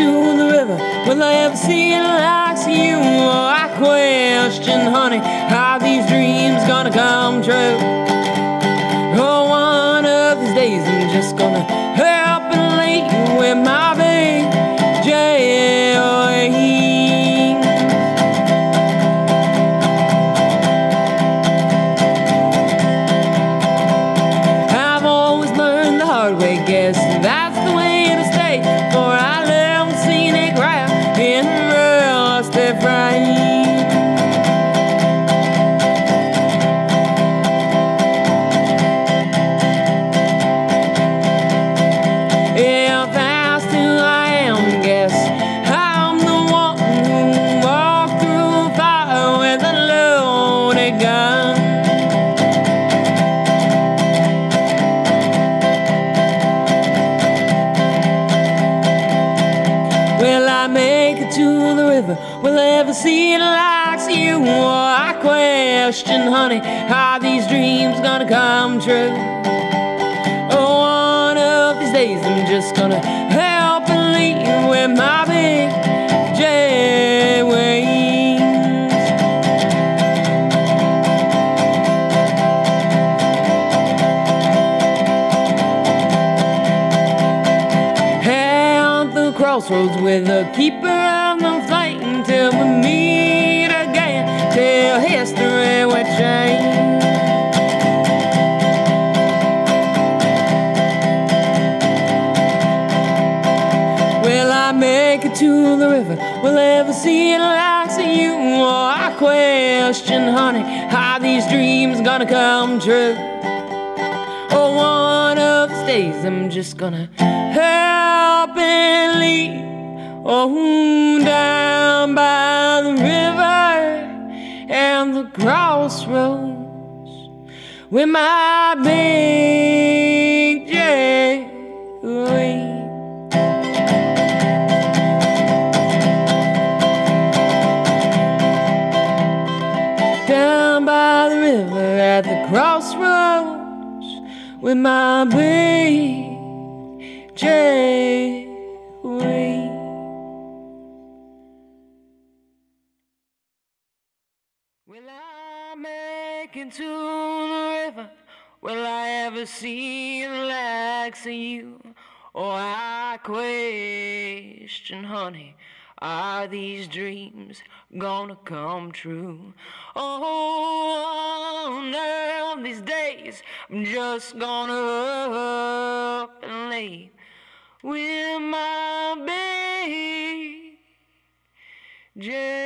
to the river, will I ever see it like you? Oh, I question, honey, how these dreams gonna come true? Oh, one of these days I'm just gonna help and lead you with my big jail wings. I've always learned the hard way, guess that's the way to stay, for I love scenic rap in rusty frame. If that's who I am, guess I'm the one who walked through fire with a loaded gun. Will I make it to the river? Will I ever see it like you? Oh, I question, honey, how these dreams gonna come true? Oh, one of these days I'm just gonna help and lead you with my big J wings. At the crossroads with the keeper of the flame, till we meet again, till history will change. Will I make it to the river? Will I ever see it like you? Oh, I question, honey, how these dreams gonna come true? Oh, one of these days I'm just gonna help and lead, oh, down by the river and the crossroads with my big J wings. Down by the river at the crossroads with my big J wing. Will I make it to the river? Will I ever see the likes of you? Oh, I question, honey, are these dreams gonna come true? Oh, one of these days I'm just gonna up and lay with my baby J.